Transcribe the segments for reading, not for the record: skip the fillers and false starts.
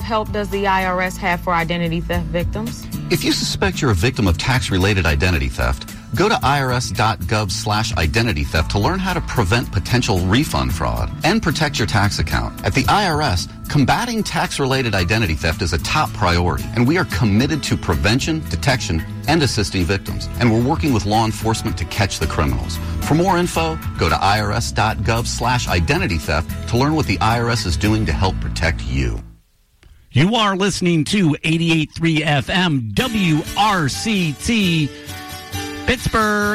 help does the IRS have for identity theft victims? If you suspect you're a victim of tax-related identity theft, go to irs.gov/identity theft to learn how to prevent potential refund fraud and protect your tax account. At the IRS, combating tax-related identity theft is a top priority, and we are committed to prevention, detection, and assisting victims. And we're working with law enforcement to catch the criminals. For more info, go to irs.gov/identity theft to learn what the IRS is doing to help protect you. You are listening to 88.3 FM WRCT Pittsburgh.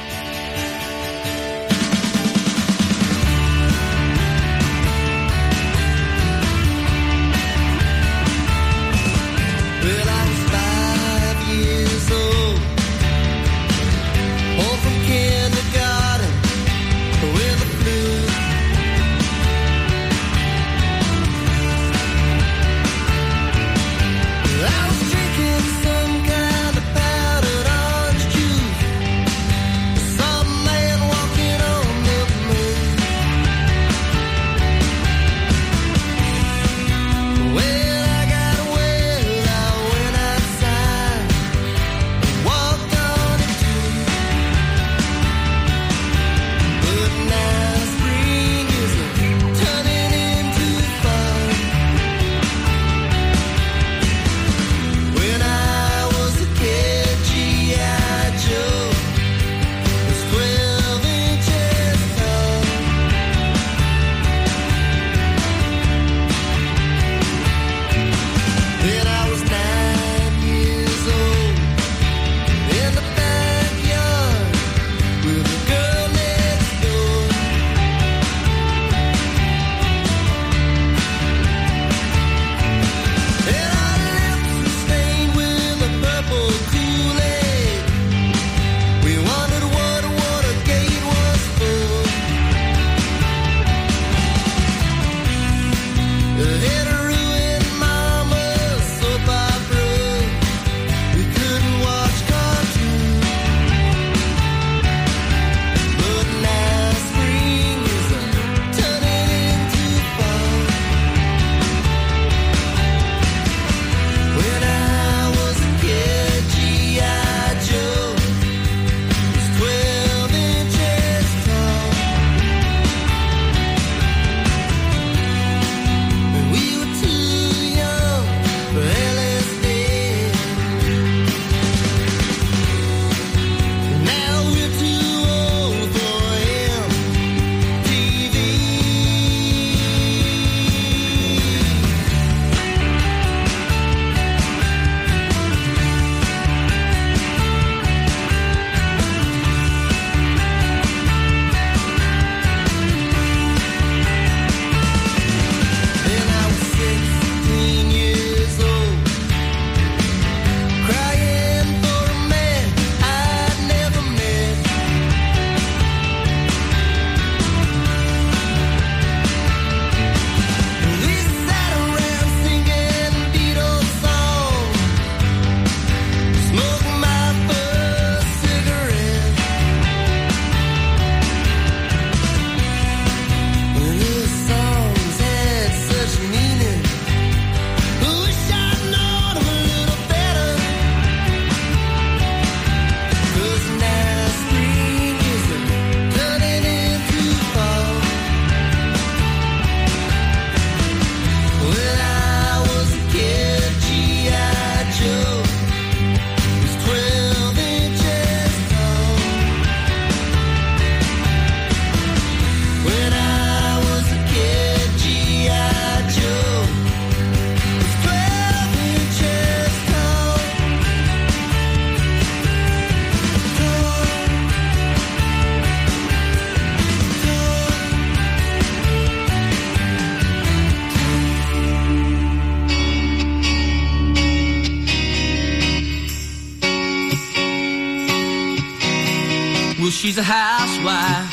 She's a housewife,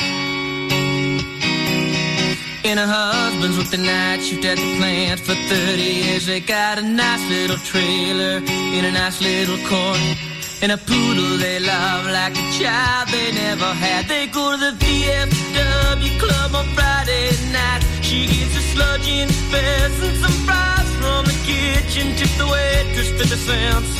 and her husband's worked the night shift at the plant for 30 years. They got a nice little trailer in a nice little corner and a poodle they love like a child they never had. They go to the VFW club on Friday night. She gets a sludge in fest and some fries from the kitchen. Tip the waitress 50 cents.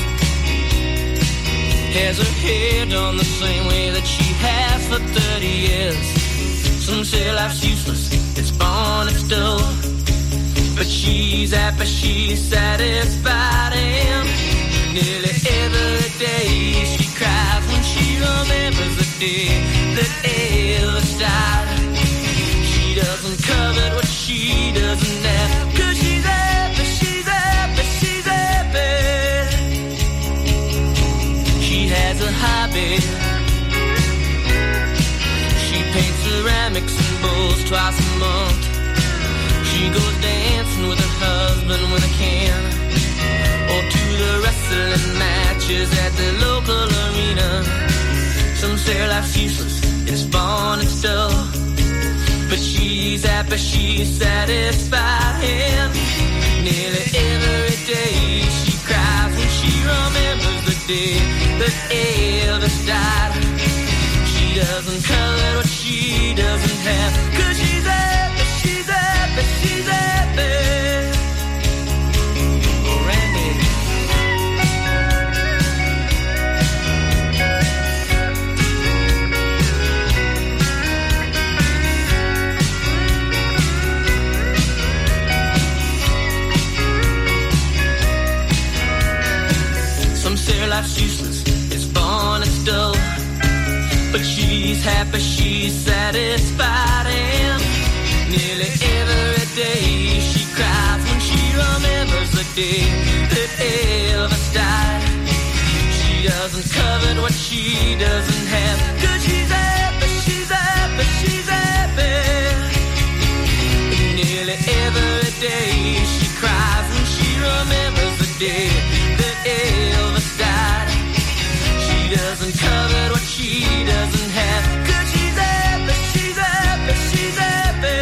Has her hair done the same way that she has for 30 years. Some say life's useless, it's born, it's dull. But she's happy, she's satisfied, and nearly every day she cries when she remembers the day that Elvis died. She doesn't covet what she doesn't have, 'cause she's happy, she's happy, she's happy. She has a hobby. She paints ceramics and bowls twice a month. She goes dancing with her husband when I can, or to the wrestling matches at the local arena. Some say life's useless, it's born, it's dull. But she's happy, she's satisfied, and nearly every day she cries when she remembers the day that Elvis died. She doesn't covet what she doesn't have, 'cause she's happy, she's happy, she's happy. Oh, Randy. Some say life's useless, it's born, it's dull. But she's happy, she's satisfied, and nearly every day she cries when she remembers the day that Elvis died. She doesn't covet what she doesn't have, 'cause she's happy, she's happy, she's happy. And nearly every day she cries when she remembers the day that Elvis died. She doesn't covet what she doesn't have, 'cause she's happy, she's happy, she's happy.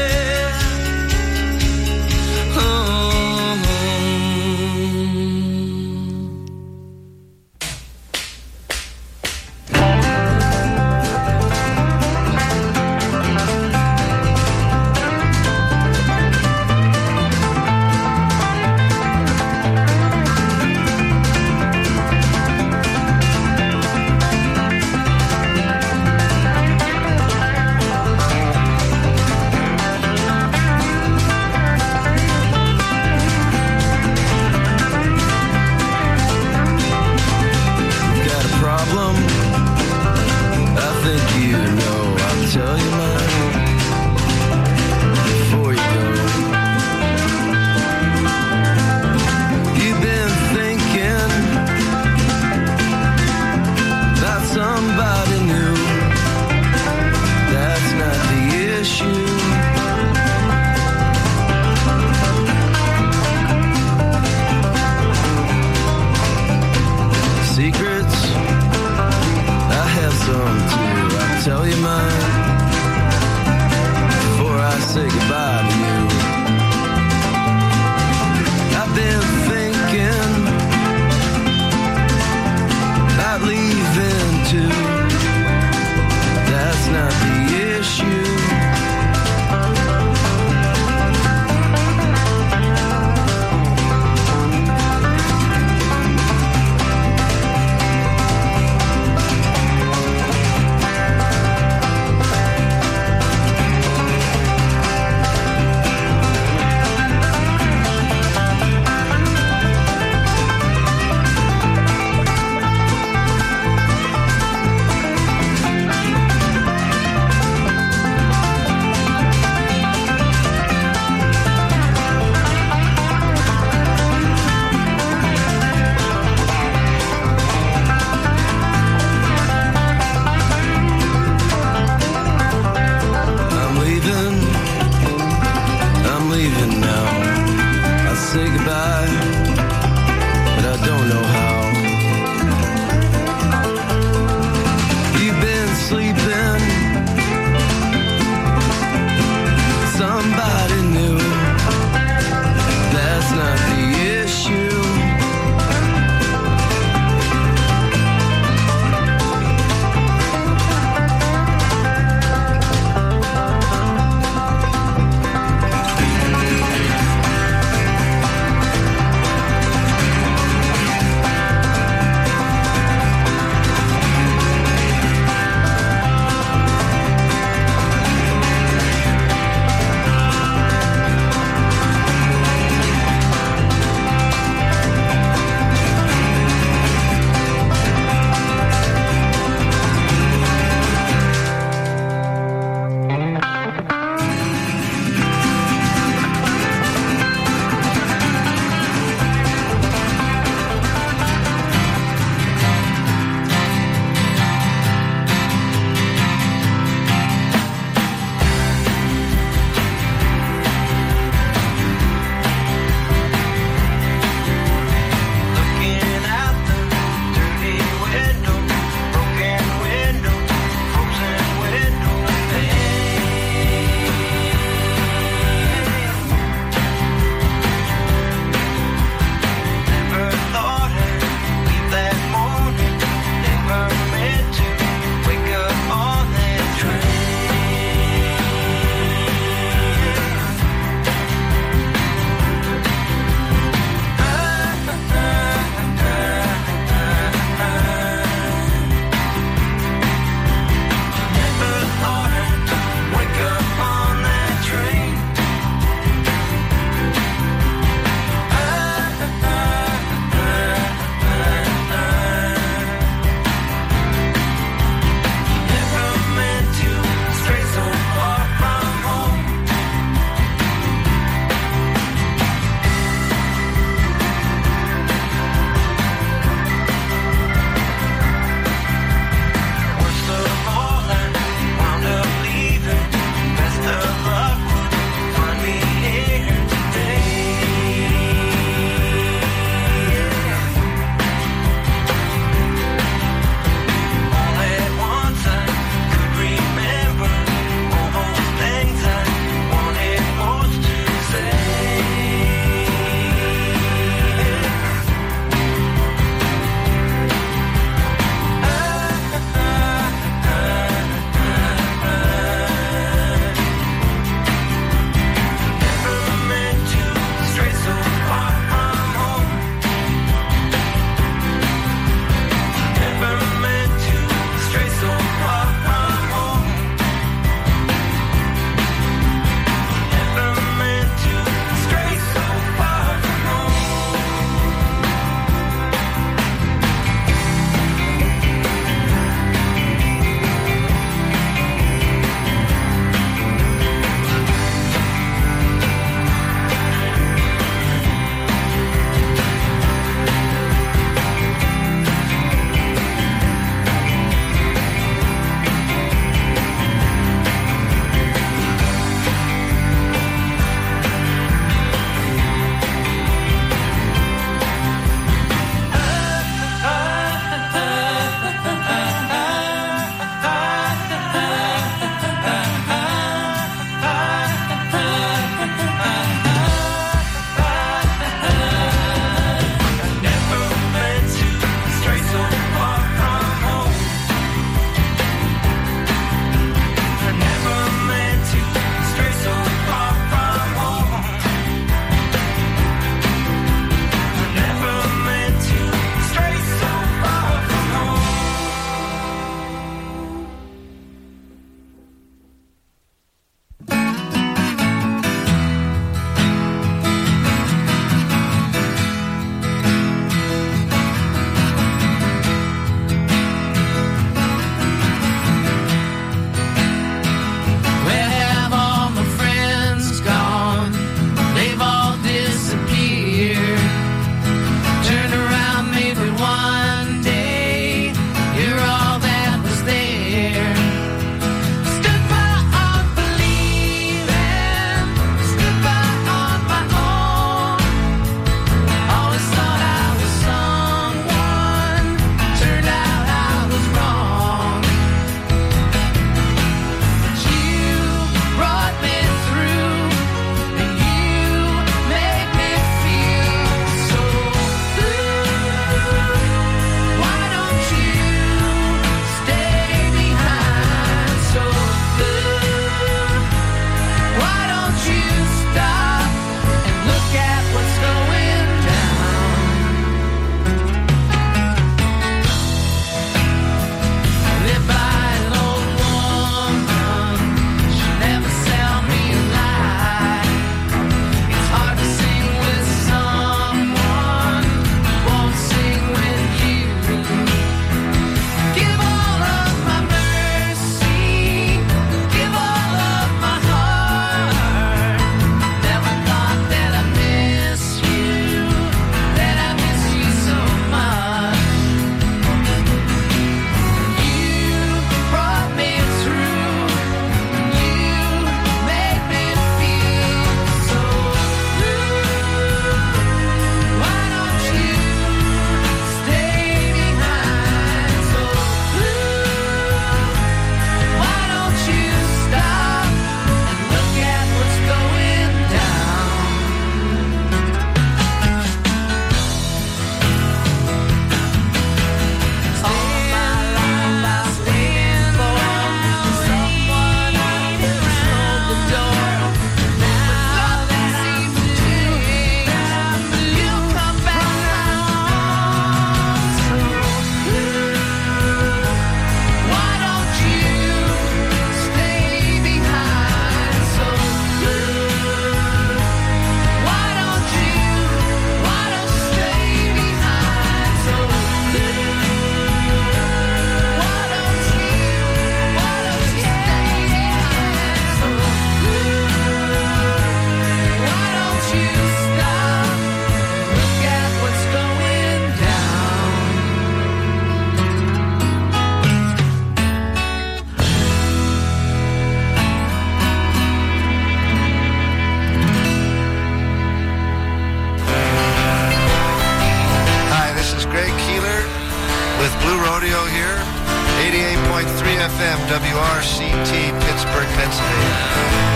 rodeo here. 88.3 FM, WRCT, Pittsburgh, Pennsylvania.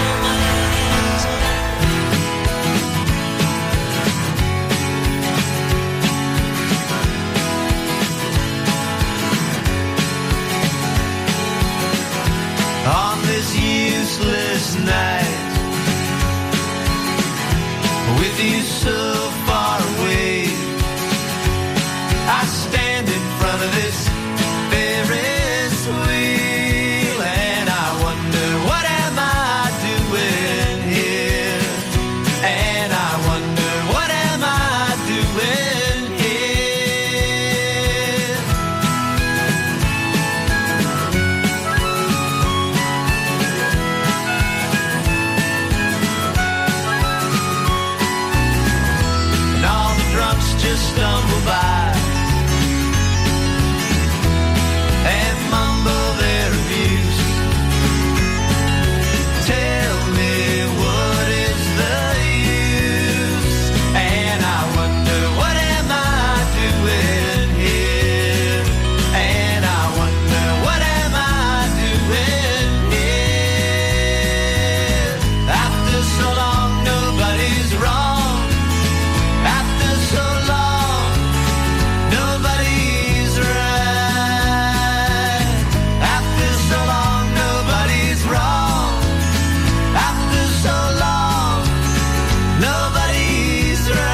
On this useless night, with you so far away, I stand in front of this Ferris wheel and I wonder what am I doing here? And I wonder what am I doing here? And all the drunks just stumble by and mumble their abuse. Tell me what is the use? And I wonder what am I doing here? And I wonder what am I doing here? After so long nobody's wrong. After so long nobody's right. After so long nobody's wrong. After so long nobody's right.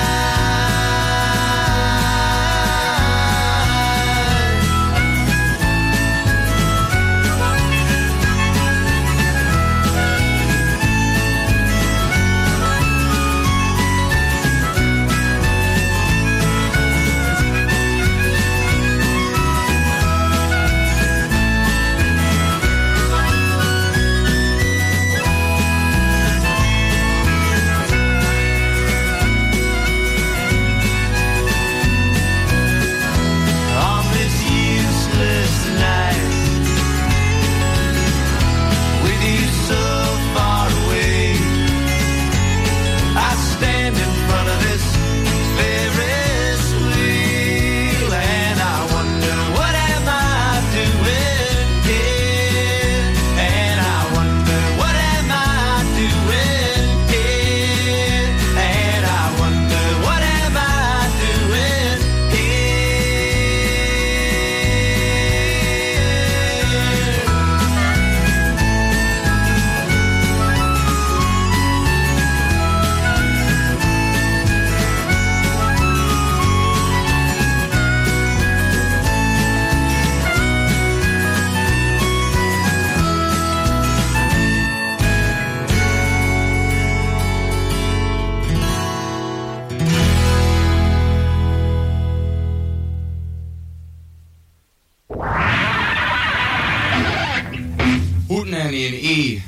On this useless night, with you so far away, I stand in front of this Ferris wheel and I wonder what am I doing here? And I wonder what am I doing here? And I wonder what am I doing here? Hootenanny and E.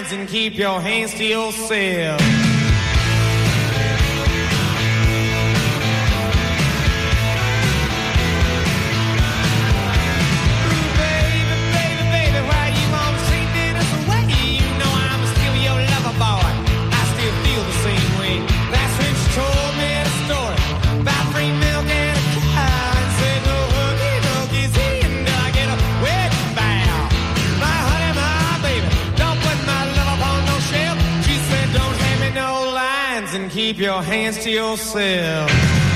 lines and keep your hands to yourself. Keep your hands to yourself.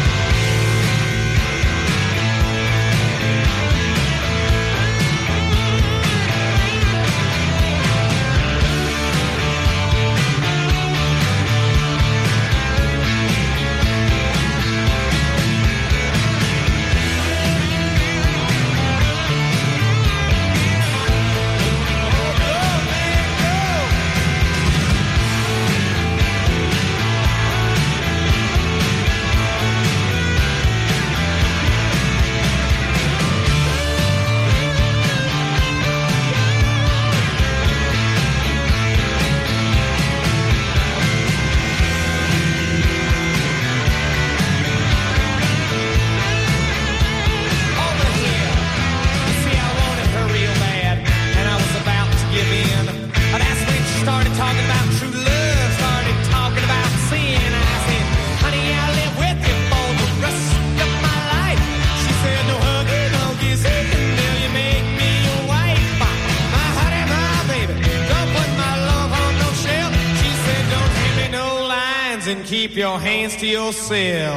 Keep your hands to yourself.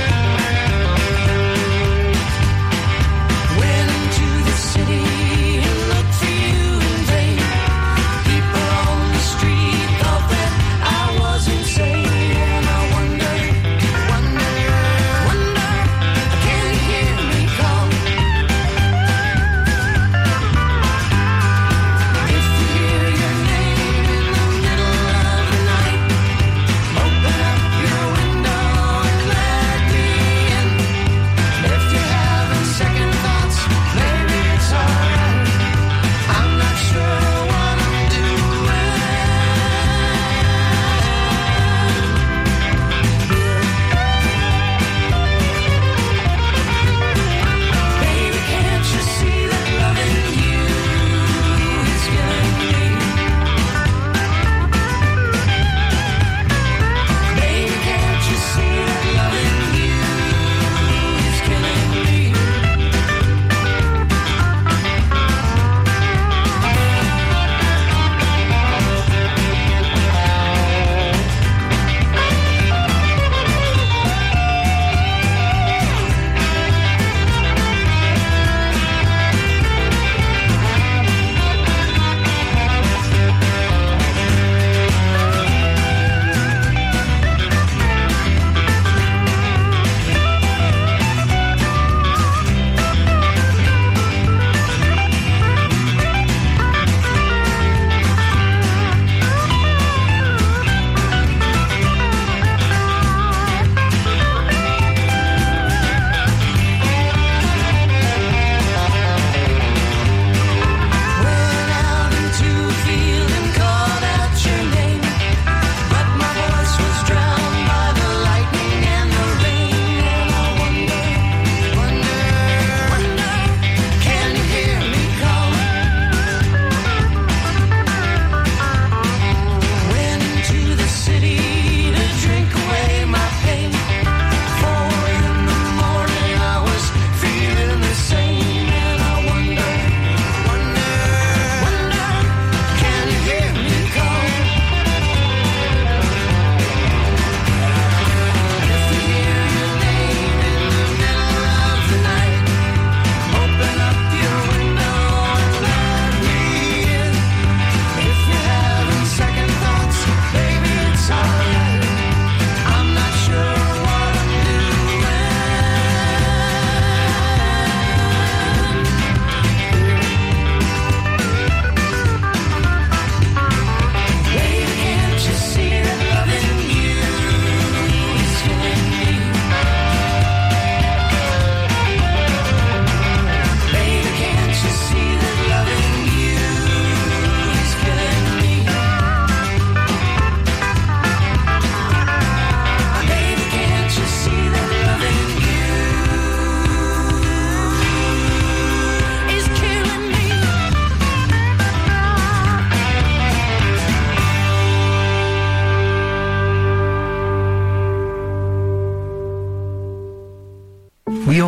Went into the city.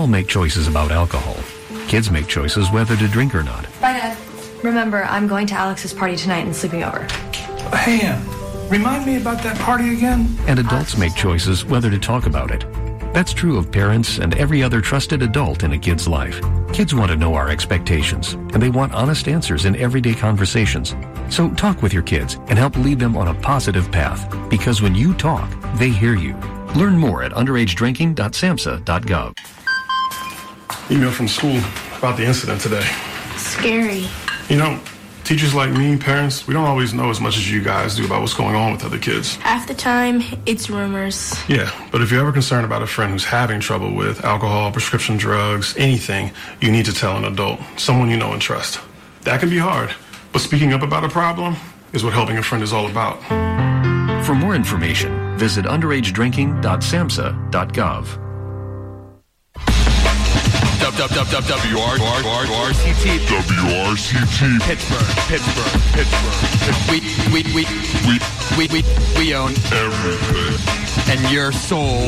all make choices about alcohol. Kids make choices whether to drink or not. Bye, Dad. Remember, I'm going to Alex's party tonight and sleeping over. Hey, remind me about that party again? And adults make choices whether to talk about it. That's true of parents and every other trusted adult in a kid's life. Kids want to know our expectations, and they want honest answers in everyday conversations. So talk with your kids and help lead them on a positive path, because when you talk, they hear you. Learn more at underagedrinking.samhsa.gov. Email from school about the incident today. Scary. You know, teachers like me, parents, we don't always know as much as you guys do about what's going on with other kids. Half the time, it's rumors. Yeah, but if you're ever concerned about a friend who's having trouble with alcohol, prescription drugs, anything, you need to tell an adult, someone you know and trust. That can be hard, but speaking up about a problem is what helping a friend is all about. For more information, visit underagedrinking.samhsa.gov. WRCT Pittsburgh. We own everything. And your soul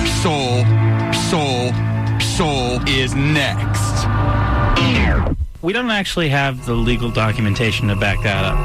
is next. We don't actually have the legal documentation to back that up.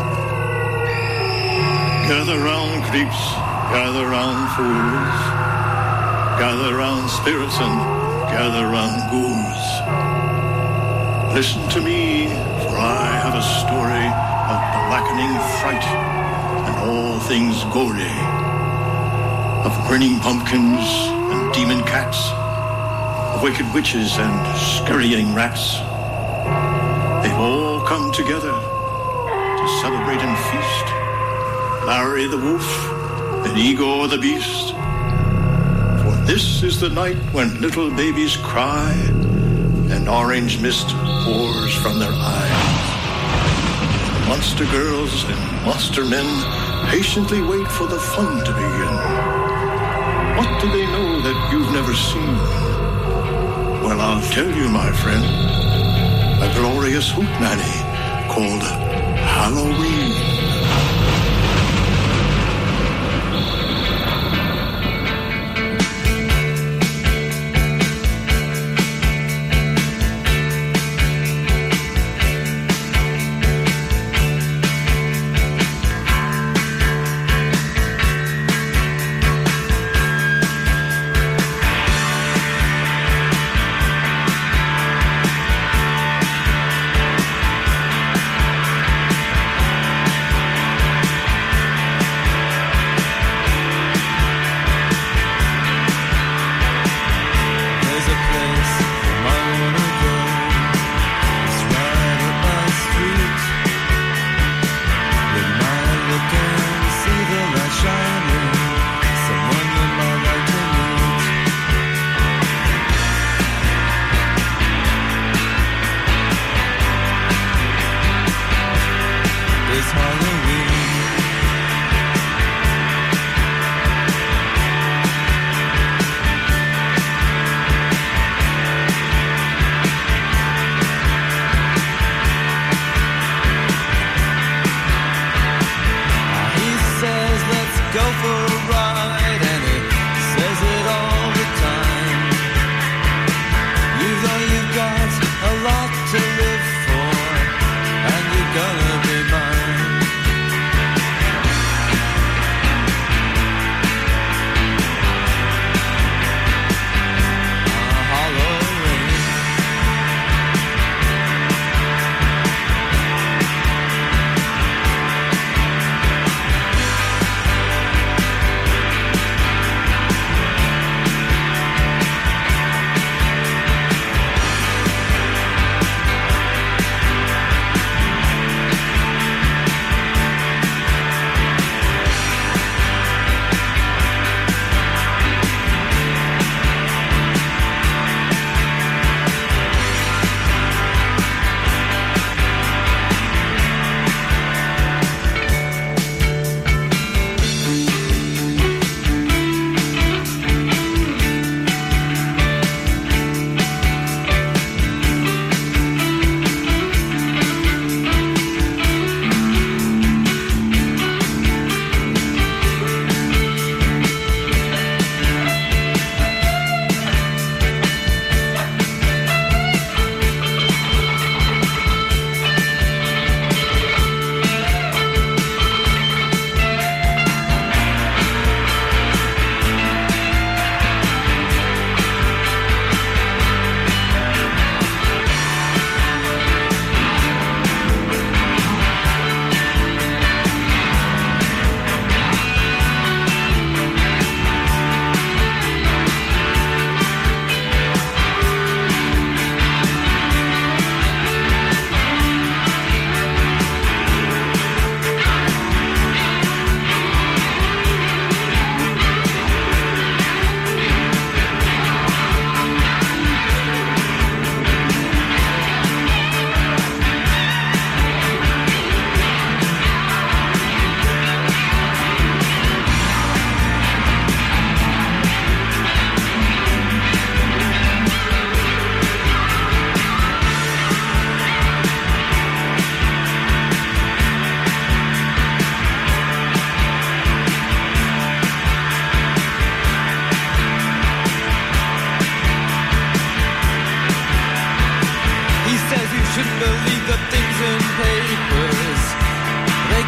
Gather round creeps, gather round fools, gather round spirits and gather round ghouls. Listen to me, for I have a story of blackening fright and all things gory, of grinning pumpkins and demon cats, of wicked witches and scurrying rats. They've all come together to celebrate and feast. Larry the wolf and Igor the beast. For this is the night when little babies cry and orange mist pours from their eyes. Monster girls and monster men patiently wait for the fun to begin. What do they know that you've never seen? Well, I'll tell you, my friend. A glorious hootenanny called Halloween.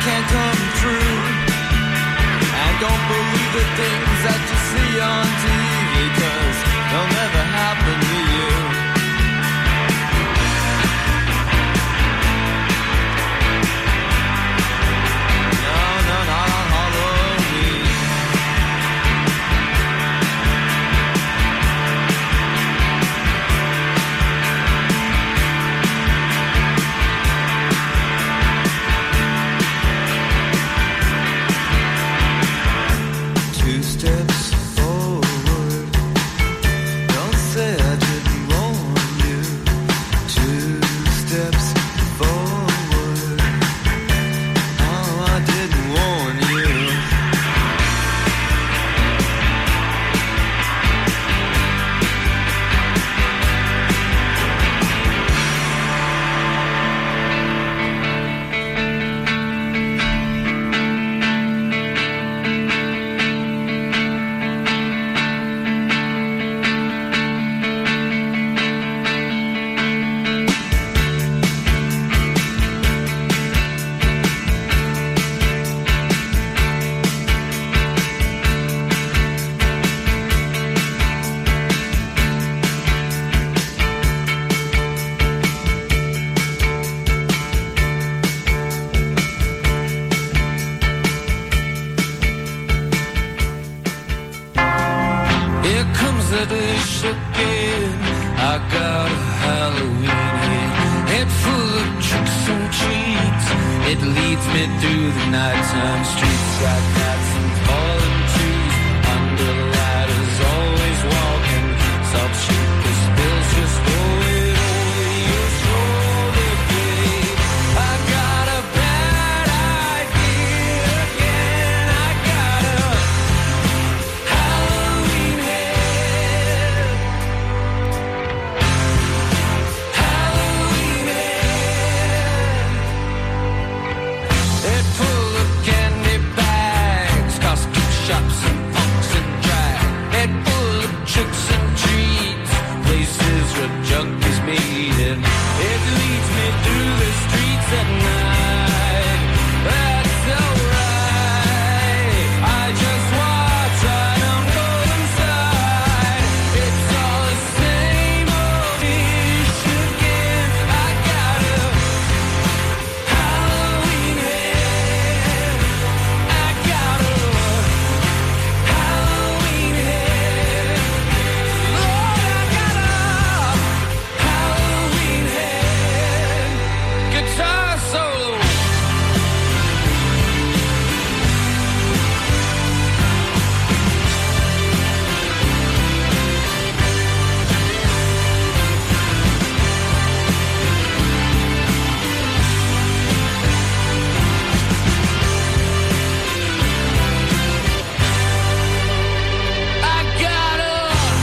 can't come true. And don't believe the things that you see on TV, 'cause they'll never happen to you. No, no, not on Halloween. Two steps forward. Don't say I didn't warn you. Two steps forward. Oh, I didn't warn you. Here comes the dish again. I got a Halloween head full of tricks and treats. It leads me through the nighttime streets, like gnats and fallen trees. Under ladders, always walking. Salt shaker spills, just throw it over your shoulder, babe. I got a bad idea again. I got a Halloween head. Halloween head. Head full of candy bags, costume shops and punks and drag. Head full of tricks and treats, places where junkies meet, and it leads me through the streets at night. That's alright. I just watch, I don't go inside. It's all the same old dish again. I got a Halloween head. I got a Halloween head. Lord, I got a Halloween head. Guitar solo. I got a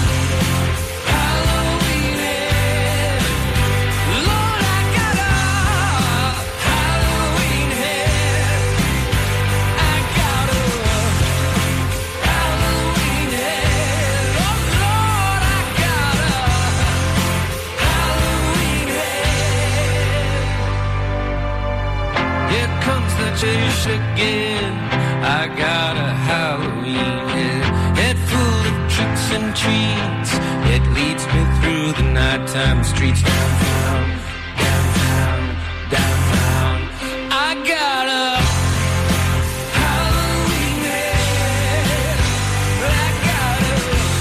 Halloween head. Lord, I got a Halloween head. I got a Halloween head. Oh Lord, I got a Halloween head. Here comes the chase again. I got a Halloween head full of tricks and treats. It leads me through the nighttime streets. Downtown, downtown, downtown. I got a Halloween head. I got a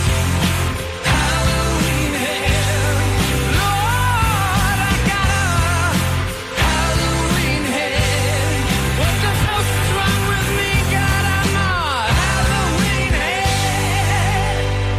Halloween head. Lord, I got a Halloween head. What the hell's wrong with me? God, I'm a Halloween head.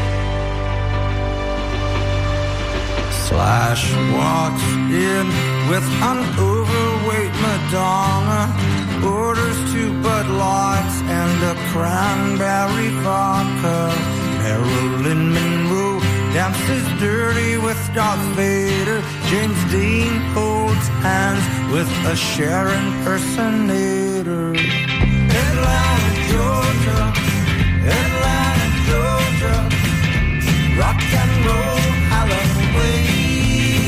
Slash walks in with an overweight Madonna, orders 2 Bud Lights and a cranberry vodka. Marilyn Monroe dances dirty with Darth Vader. James Dean holds hands with a Cher impersonator. Atlanta, Georgia, Atlanta, Georgia, rock and roll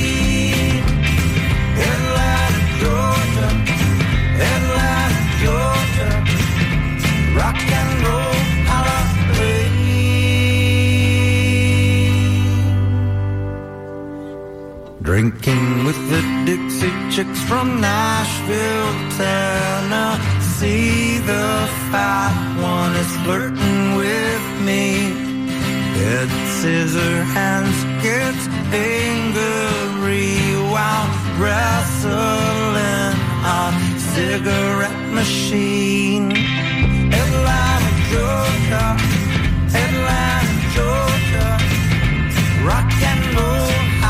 Halloween. Atlanta, Georgia, Atlanta, Georgia. from Nashville, Tennessee. The fat one is flirting with me. Ed Scissorhands gets angry while wrestling a cigarette machine. Atlanta, Georgia, Atlanta, Georgia, rock and roll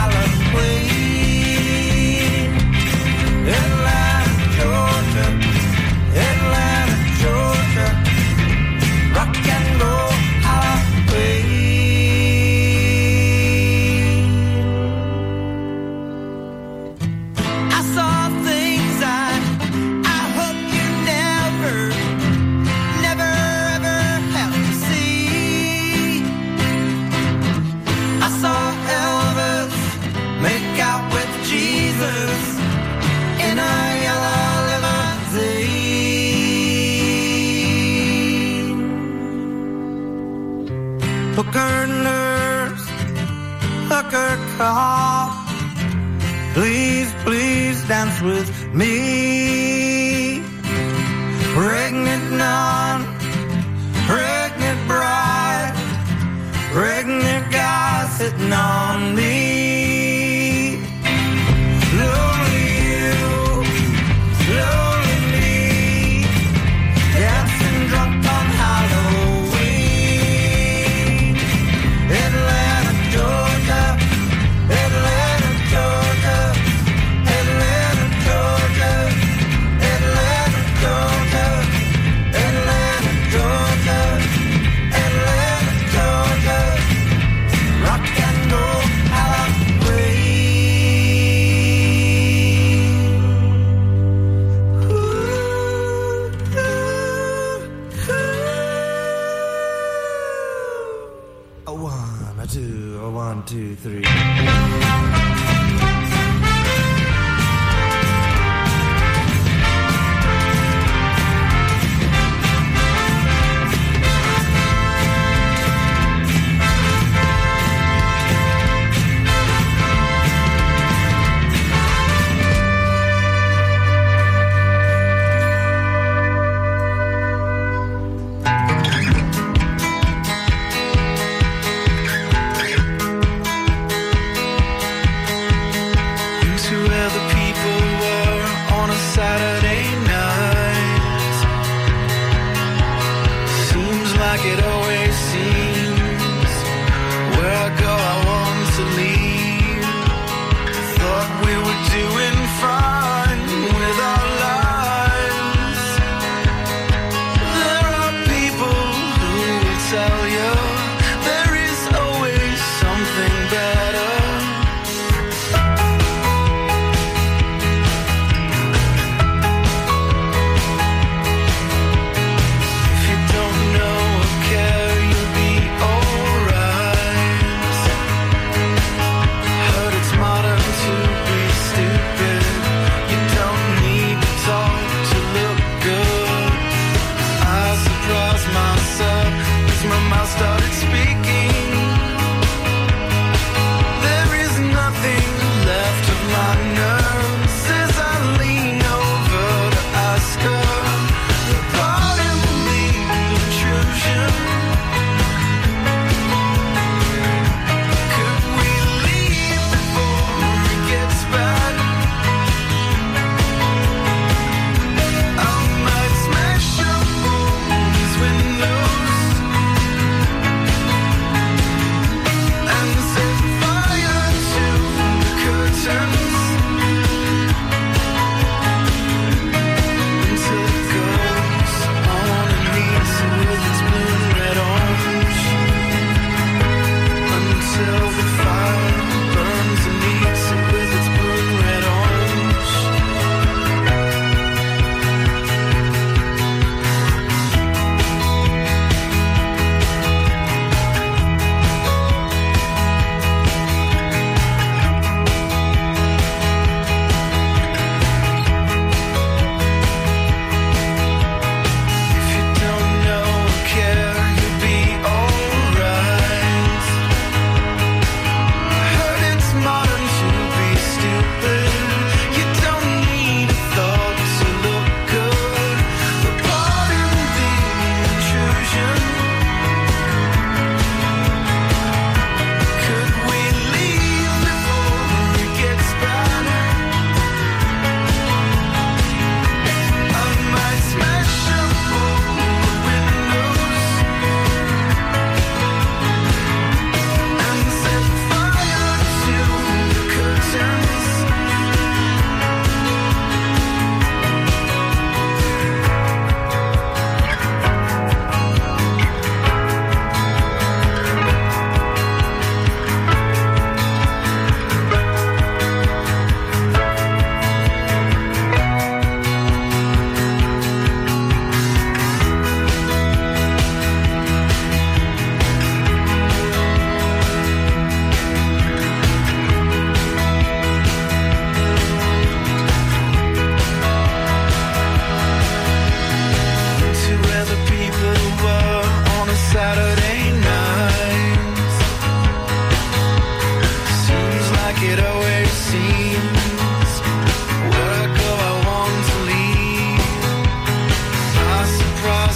Halloween. Atlanta, Georgia, Atlanta, Georgia, rock and roll Halloween. I saw things I hope you never ever have to see. I saw Elvis make out with Jesus in a yellow limousine. Hooker nurse, hooker cop, please, please dance with me. Pregnant nun, pregnant bride, pregnant guy sitting on me. Lonely you, lonely me, dancing drunk on Halloween. Atlanta, Georgia, Atlanta, Georgia, Atlanta, Georgia, Atlanta, Georgia, Atlanta, Georgia, Atlanta, Georgia, rock and roll Halloween. A one, a two, a 1, 2, 3.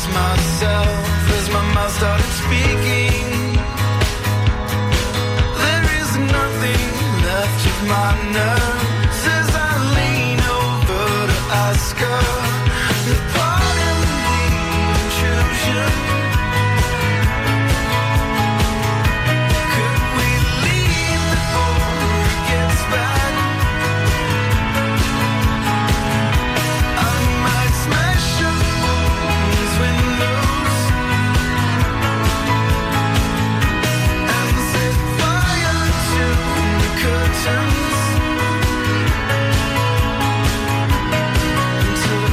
myself as my mouth started speaking. There is nothing left of my nerves as I lean over to ask her. Pardon the intrusion. Could we leave before it gets bad? I might smash up these windows and set fire to the curtains until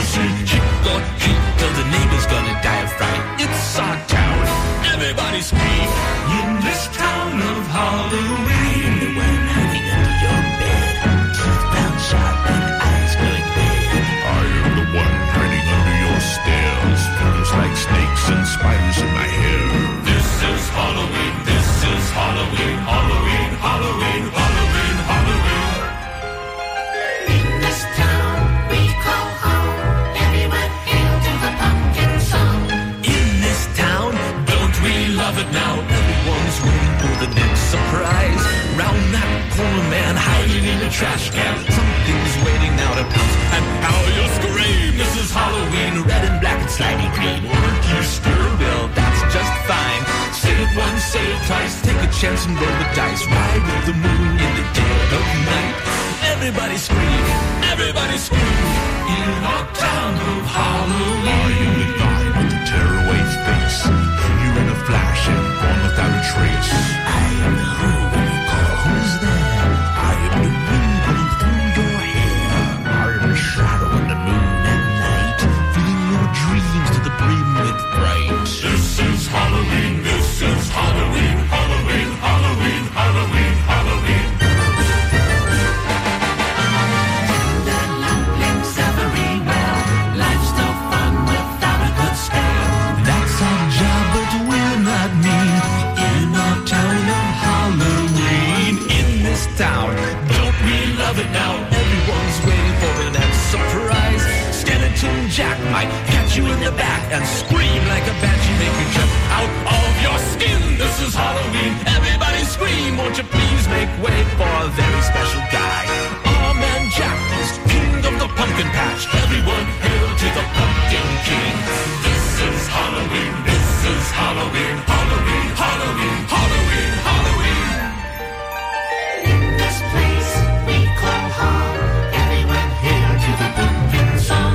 to see. Trick or treat, till the neighbor's gonna die of fright. It's our town, everybody scream. In this town of Halloween, the one hiding under your bed, teeth found sharp and eyes glowing red. I am the one hiding under your stairs, fingers like snakes and spiders in my hair. This is Halloween, this is Halloween, Halloween, Halloween, Halloween, Halloween. In this town we call home, everyone hail to the pumpkin song. In this town, don't we love it now? Everyone's waiting for the next surprise. Round that corner, man, hiding in a trash can. Something's waiting now to pounce, and how you scream! This is Halloween, red and black and slimy green. Weren't you scared? Well, that's just fine. Say it once, say it twice, take a chance and roll the dice. Ride with the moon in the dead of night. Everybody scream, everybody scream. In our town of Halloween. I am the guy with the tearaway face, here in a flash and gone without a trace. I am the who when you call, who's there? I am the wind blowing through your hair. I am the shadow in the moon at night, filling your dreams to the brim with fright. This is Halloween, this is Halloween, Halloween, Halloween, Halloween, Halloween. Tender lumplings everywhere, life's no fun without a good scare. That's our job, but we're not mean. In our town of Halloween, in this town, don't we love it now? Everyone's waiting for the next surprise. Skeleton Jack might catch you in the back and scream like a banshee, make you jump out of your skin. This is Halloween, everybody scream. Won't you please make way for a very special guy? Our man Jack is king of the pumpkin patch. Everyone hail to the pumpkin king. This is Halloween, this is Halloween, Halloween, Halloween, Halloween, Halloween. In this place we call home, everyone hail to the pumpkin song.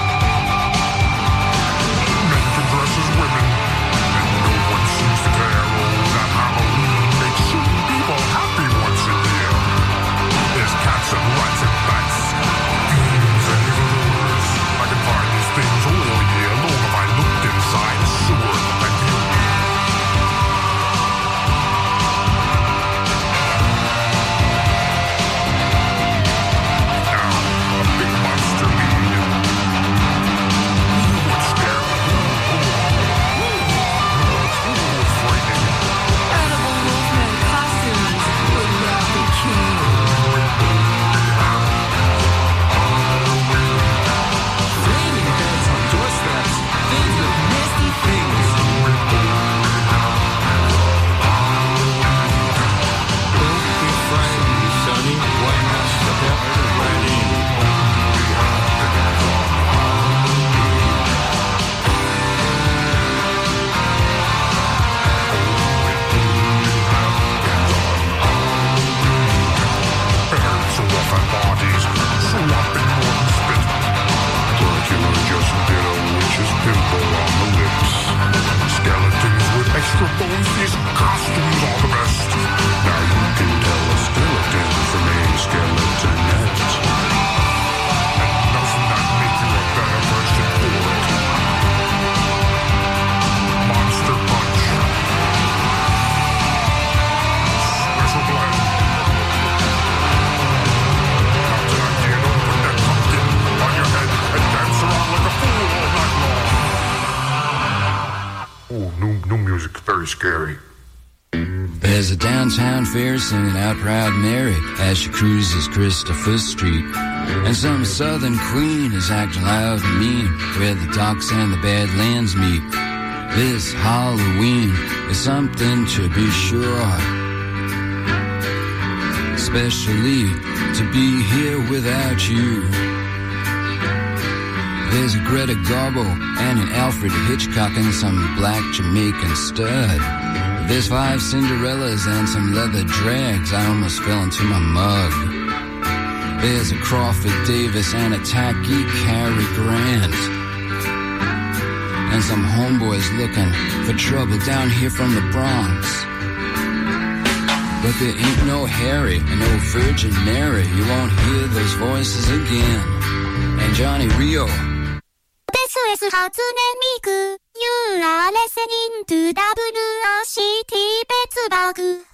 Women, and no one seems to care. These costumes are the best. Now you can tell a skeleton from a skeletonette. And doesn't that make you a better person for it? Monster Punch. Special blend. Now tonight you can open that pumpkin on your head and dance around like a fool all night long. Oh, new music, very scary. There's a downtown fair singing out Proud Mary as she cruises Christopher Street. And some southern queen is acting loud and mean where the docks and the Badlands meet. This Halloween is something to be sure, especially to be here without you. There's a Greta Garbo and an Alfred Hitchcock and some black Jamaican stud. There's 5 Cinderellas and some leather drags. I almost fell into my mug. There's a Crawford Davis and a tacky Cary Grant. And some homeboys looking for trouble down here from the Bronx. But there ain't no Harry and no Virgin Mary. You won't hear those voices again. And Johnny Rio. This is Hatsune Miku. You are listening to WOCT Pittsburgh.